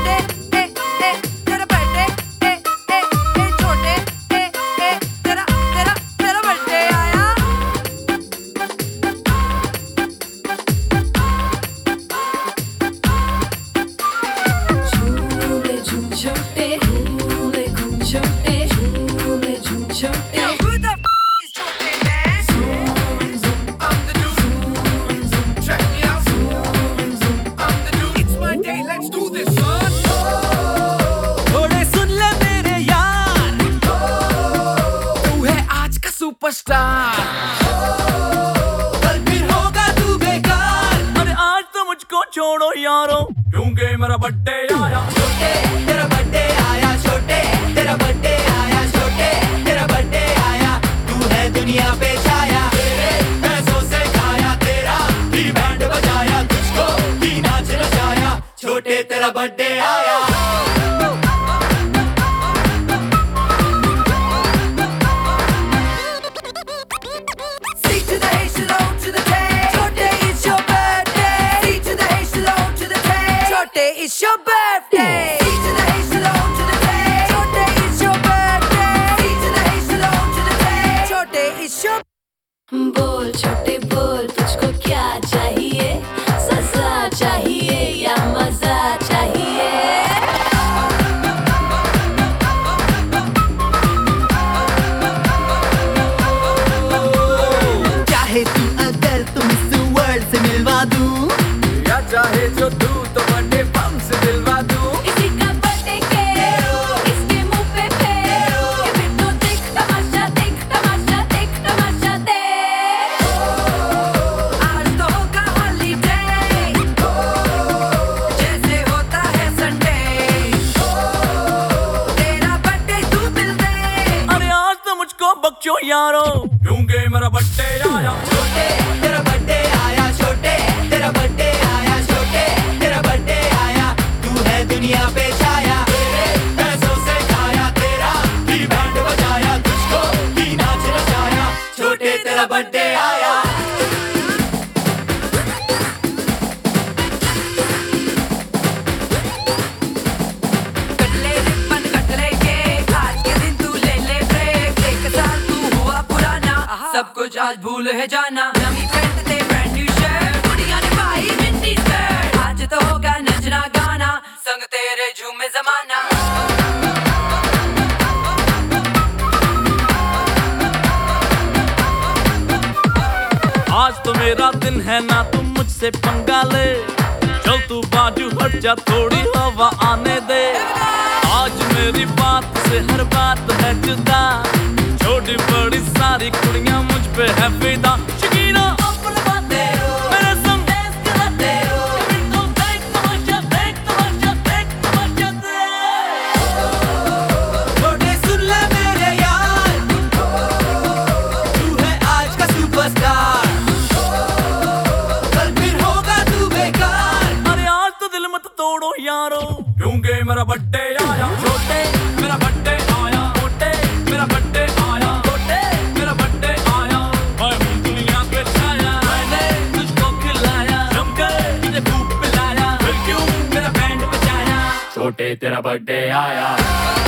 Superstar कल फिर होगा तू बेकार। अरे आज तो मुझको छोड़ो यारो, क्योंकि मेरा बर्थडे आया। छोटे तेरा बर्थडे आया, छोटे तेरा बर्थडे आया, छोटे तेरा बर्थडे आया। तू है दुनिया पे छाया, तेरे पैसों से खाया, तेरा भी बैंड बजाया, तुझको भी नाच नचाया। छोटे तेरा बर्थडे आया। It's your birthday. C to the H to the O to the J. Chote, it's your birthday. C to the H to the O to the J. Chote, it's your. बोल छोटे बोल, तुझको क्या चाहिए? सजा चाहिए या मजा चाहिए? चाहे तू अगर तुम इस वर्ल्ड से मिलवा दूं, या चाहे जो तू तो बर्थडे बम से दिलवा दूं। इसी का बर्थडे केक, इसके मुंह पे फेर, ये फिर तो देख तमाशा, देख तमाशा, देख तमाशा देख। आज तो होगा हॉलीडे, जैसे होता है संडे। तेरा बर्थडे तू मिल दे। अरे आज तो मुझको बख्शो यारो, क्योंकि मेरा बर्थडे आया। छोटे तेरा बर्थडे आया, छोटे तेरा बर्थडे आया, छोटे तेरा बर्थडे आया। तू है दुनिया पे छाया, तेरे पैसों से खाया, तेरा भी बैंड बजाया, तुझको भी नाच नचाया। छोटे तेरा बर्थडे आया। कट ले रिबन, कट ले केक, आज के दिन तू ले ले ब्रेक। एक साल तू हुआ पुराना, सब कुछ आज भूल है जाना। नवी पैंट ते ब्रांड न्यू शर्ट, कुड़ियां ने पाई मिनी स्कर्ट। आज तो होगा नचना गाना, संग तेरे झूमे जमाना। आज तो मेरा दिन है ना, तुम मुझसे पंगा ले। चल तू बाजू हट जा, थोड़ी हवा आने दे। आज मेरी बात से हर बात है जुदा, छोटी बड़ी सारी कुड़ियां मुझ पे है फिदा। शकीना अपन बातें मेरे संग डांस कराते, कभी तो देख तमाशा, देख तमाशा, देख तमाशा देख। छोटे सुन ले मेरे यार, तू है आज का सुपरस्टार, कल फिर होगा तू बेकार। अरे आज तो दिल मत तोड़ो यारो, क्योंकि मेरा बर्थडे आया। छोटे मेरा बर्थडे आया, छोटे मेरा बर्थडे आया, छोटे मेरा बर्थडे आया। मैं हूँ दुनिया पे छाया, मैंने तुझको खिलाया, जमकर तुझे खूब पिलाया, फिर क्यों मेरा बैंड बजाया। छोटे तेरा बर्थडे आया।